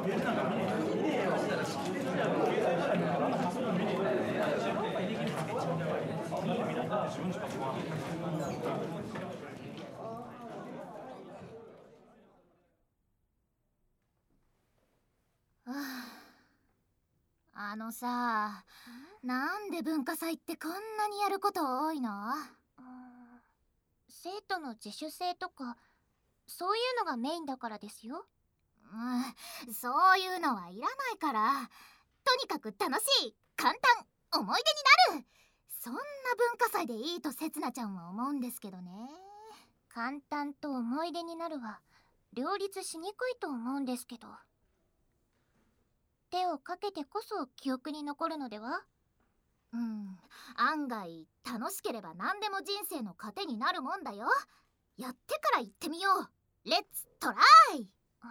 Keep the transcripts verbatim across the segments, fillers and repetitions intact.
あのさ、なんで文化祭ってこんなにやること多いの？ 生徒の自主性とかそういうのがメインだからですよ。 うん、そういうのはいらないから、とにかく楽しい、簡単、思い出になる、そんな文化祭でいいとせつなちゃんは思うんですけどね。 簡単と思い出になるは両立しにくいと思うんですけど、手をかけてこそ記憶に残るのでは？ うん、案外楽しければ何でも人生の糧になるもんだよ。やってから言ってみよう。レッツトライ。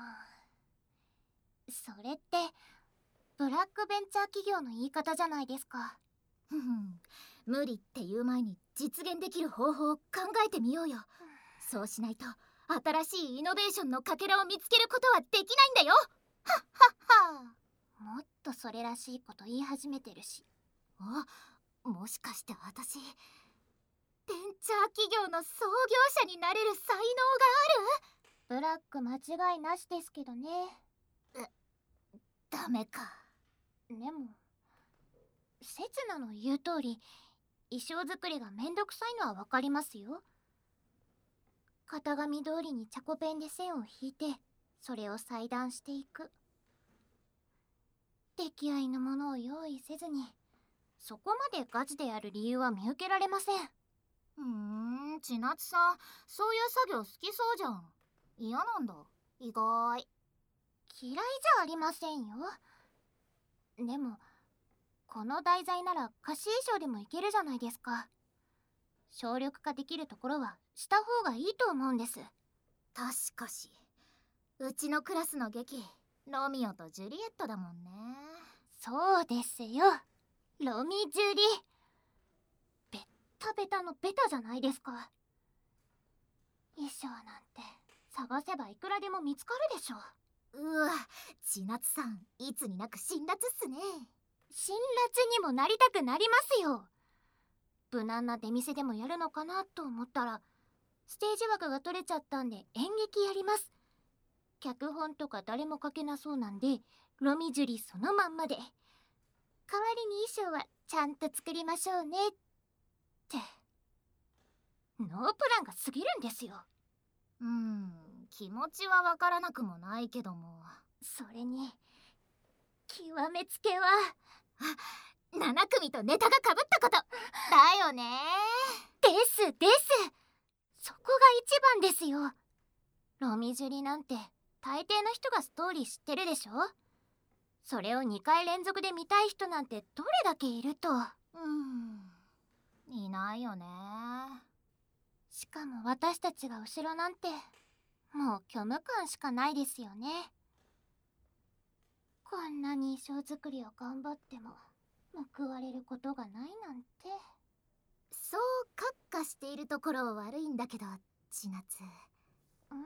それってブラックベンチャー企業の言い方じゃないですか。 ふふん、無理って言う前に実現できる方法を考えてみようよ。そうしないと新しいイノベーションのかけらを見つけることはできないんだよ。はっはっは。 もっとそれらしいこと言い始めてるし。 あ、もしかして私ベンチャー企業の創業者になれる才能がある？ ブラック間違いなしですけどね。 え、ダメか。 でもせつなの言う通り衣装作りがめんどくさいのはわかりますよ。型紙通りにチャコペンで線を引いてそれを裁断していく。出来合いのものを用意せずにそこまでガチでやる理由は見受けられません。 ふーん、千夏さん、そういう作業好きそうじゃん。嫌なんだ、意外。 嫌いじゃありませんよ。でもこの題材なら貸し衣装でもいけるじゃないですか。省力化できるところはした方がいいと思うんです。 確かし、うちのクラスの劇ロミオとジュリエットだもんね。 そうですよ、ロミジュリ。ベッタベタのベタじゃないですか。衣装なんて探せばいくらでも見つかるでしょ。 うわ、千夏さんいつになく辛辣っすね。 辛辣にもなりたくなりますよ。無難な出店でもやるのかなと思ったらステージ枠が取れちゃったんで演劇やります。脚本とか誰も書けなそうなんでロミジュリそのまんまで、代わりに衣装はちゃんと作りましょうねって。ノープランが過ぎるんですよ。 うん、気持ちはわからなくもないけども。 それに極めつけは、 あ、なな組とネタがかぶったことだよね。 ですですそこが一番ですよ。ロミジュリなんて大抵の人がストーリー知ってるでしょ。それをにかい連続で見たい人なんてどれだけいると。 うん、いないよね。 しかも私たちが後ろなんてもう虚無感しかないですよね。こんなに衣装作りを頑張っても報われることがないなんて。 そうカッカしているところ悪いんだけど、千夏。 ん？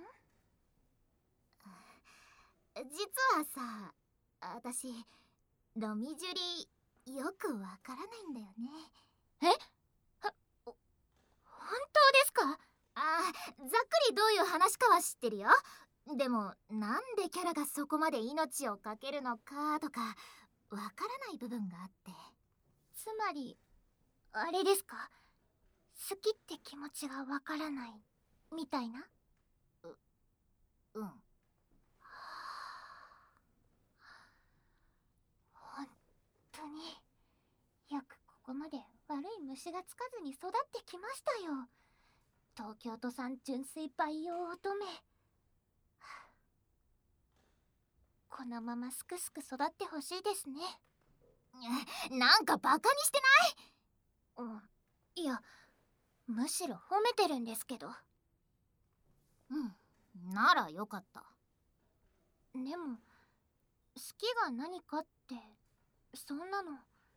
実はさ、私ロミジュリよくわからないんだよね。 え？は、本当ですか？ あー、ざっくりどういう話かは知ってるよ。でもなんでキャラがそこまで命を懸けるのかとかわからない部分があって。 つまりあれですか、好きって気持ちがわからないみたいな。 ううん本当によくここまで悪い虫がつかずに育ってきましたよ、東京都産純粋培養乙女。このまますくすく育ってほしいですね。 なんかバカにしてない？うん、いやむしろ褒めてるんですけど。 うん、ならよかった。 でも好きが何かってそんなの。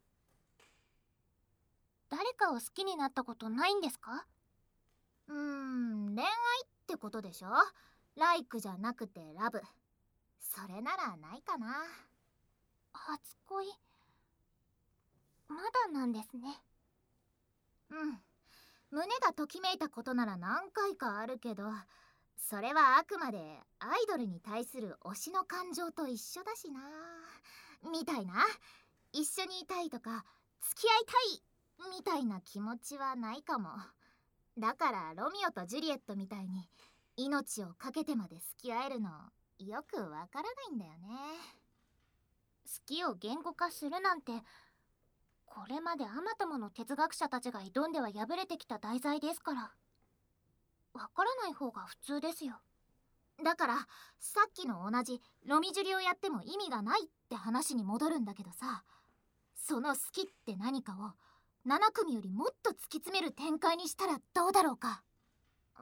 誰かを好きになったことないんですか？ うーん、恋愛ってことでしょ。ライクじゃなくてラブ。 それならないかな。 初恋まだなんですね。 うん、胸がときめいたことなら何回かあるけど、それはあくまでアイドルに対する推しの感情と一緒だしな、みたいな。一緒にいたいとか付き合いたいみたいな気持ちはないかも。だからロミオとジュリエットみたいに命を懸けてまで付き合えるのよくわからないんだよね。 好きを言語化するなんて、これまであまたもの哲学者たちが挑んでは敗れてきた題材ですから、わからない方が普通ですよ。 だからさっきの同じロミジュリをやっても意味がないって話に戻るんだけどさ、その好きって何かをなな組よりもっと突き詰める展開にしたらどうだろうか。 う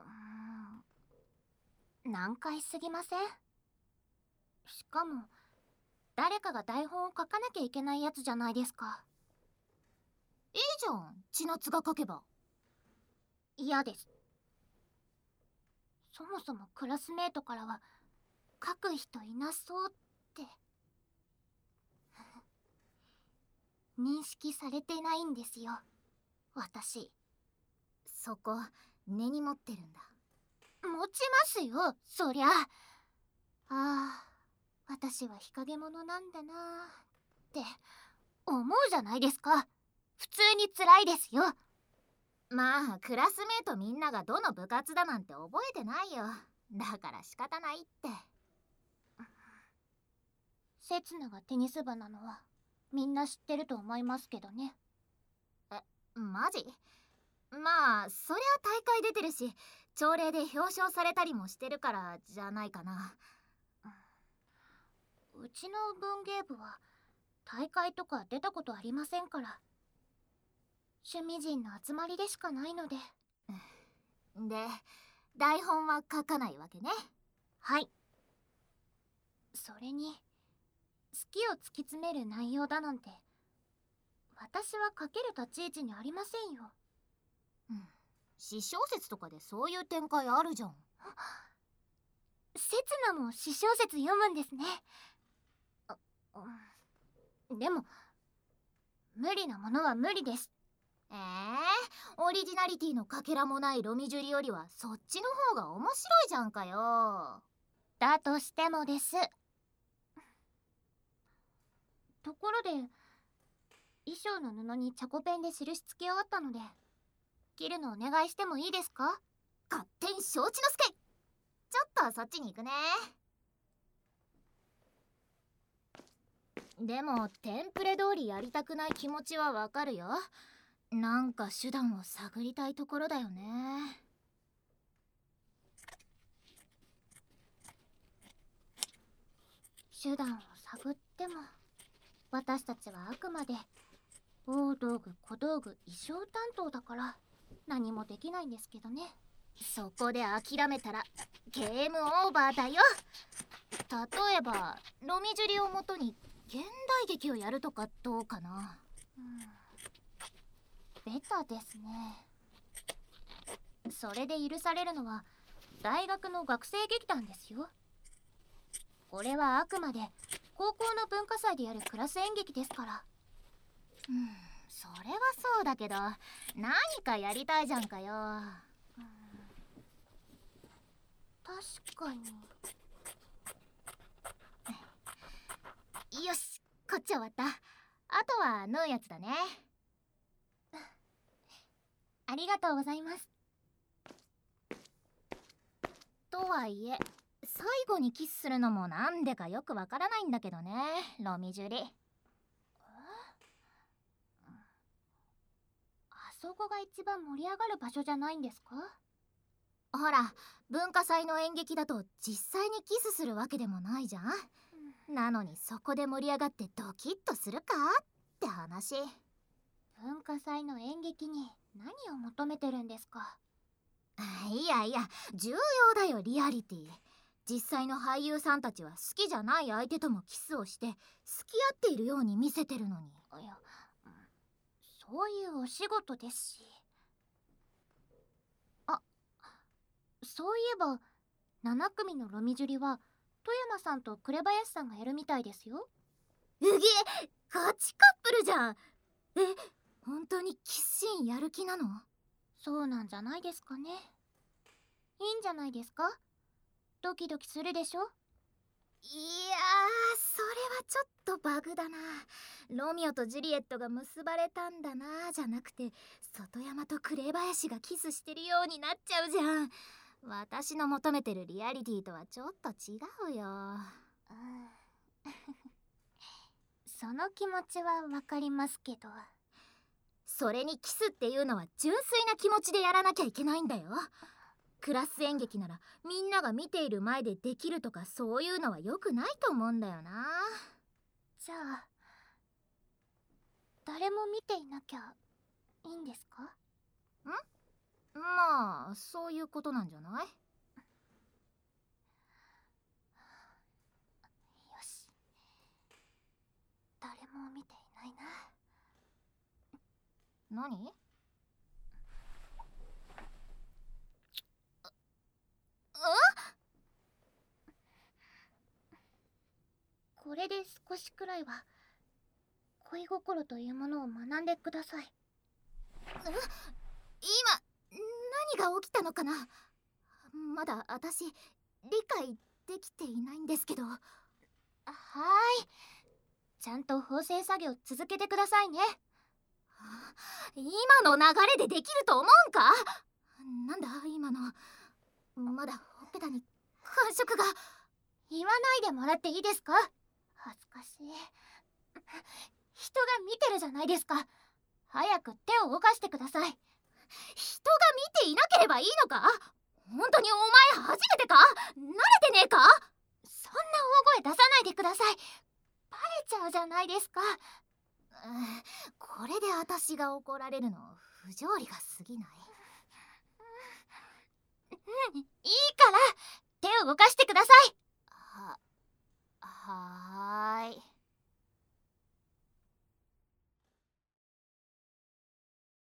ーん、難解すぎません？しかも誰かが台本を書かなきゃいけないやつじゃないですか。 いいじゃん、千夏が書けば。 嫌です。そもそもクラスメートからは書く人いなそうって認識されてないんですよ、私。 そこ根に持ってるんだ。 持ちますよ、そりゃ。ああ、私は日陰者なんだなって思うじゃないですか。普通に辛いですよ。 まあクラスメートみんながどの部活だなんて覚えてないよ。だから仕方ないって。 せつながテニス部なのはみんな知ってると思いますけどね。 え、マジ？まあそりゃ大会出てるし朝礼で表彰されたりもしてるからじゃないかな。 うちの文芸部は大会とか出たことありませんから、趣味人の集まりでしかないので。 で台本は書かないわけね。 はい。それに好きを突き詰める内容だなんて私は書ける立ち位置にありませんよ。 うん、詩小説とかでそういう展開あるじゃん。 せつなも詩小説読むんですね。あ、うん、でも無理なものは無理です。 えー、オリジナリティのかけらもないロミジュリよりはそっちの方が面白いじゃんかよ。 だとしてもです。ところで衣装の布にチャコペンで印つけ終わったので切るのお願いしてもいいですか？ 勝手に承知の助。ちょっとそっちに行くね。でもテンプレ通りやりたくない気持ちはわかるよ。なんか手段を探りたいところだよね。 手段を探っても私たちはあくまで大道具小道具衣装担当だから何もできないんですけどね。 そこで諦めたらゲームオーバーだよ。例えばロミジュリをもとに現代劇をやるとかどうかな。 うん、ベタですね。それで許されるのは大学の学生劇団ですよ。これはあくまで高校の文化祭でやるクラス演劇ですから。 うん、それはそうだけど何かやりたいじゃんかよ。 うん、確かに。 よし、こっち終わった。あとは縫うやつだね。 ありがとうございます。 とはいえ最後にキスするのもなんでかよくわからないんだけどね、ロミジュリ。 あそこが一番盛り上がる場所じゃないんですか？ ほら文化祭の演劇だと実際にキスするわけでもないじゃん、うん、なのにそこで盛り上がってドキッとするかって話。 文化祭の演劇に何を求めてるんですか？ いやいや重要だよ、リアリティ。実際の俳優さんたちは好きじゃない相手ともキスをして付き合っているように見せてるのに。 いや、そういうお仕事ですし。あ、そういえばなな組のロミジュリは富山さんと紅林さんがやるみたいですよ。 うげ、ガチカップルじゃん。え、本当にキスシーンやる気なの？ そうなんじゃないですかね。いいんじゃないですか。ドキドキするでしょ。 いやー、それはちょっとバグだな。ロミオとジュリエットが結ばれたんだなじゃなくて、外山と紅林がキスしてるようになっちゃうじゃん。私の求めてるリアリティとはちょっと違うよ。 うんその気持ちはわかりますけど。 それにキスっていうのは純粋な気持ちでやらなきゃいけないんだよ。クラス演劇ならみんなが見ている前でできるとかそういうのは良くないと思うんだよな。 じゃあ誰も見ていなきゃいいんですか？ ん？まあそういうことなんじゃない？よし、誰も見ていないな。 何？ これで少しくらいは恋心というものを学んでください。 今何が起きたのかな。まだ私理解できていないんですけど。はーい、ちゃんと縫製作業続けてくださいね。 今の流れでできると思うんか？なんだ今の。まだほっぺたに感触が。 言わないでもらっていいですか？恥ずかしい。人が見てるじゃないですか。早く手を動かしてください。 人が見ていなければいいのか？本当にお前初めてか？慣れてねえか？ そんな大声出さないでください。バレちゃうじゃないですか。 これで私が怒られるの不条理が過ぎない？ うん、いいから手を動かしてくださ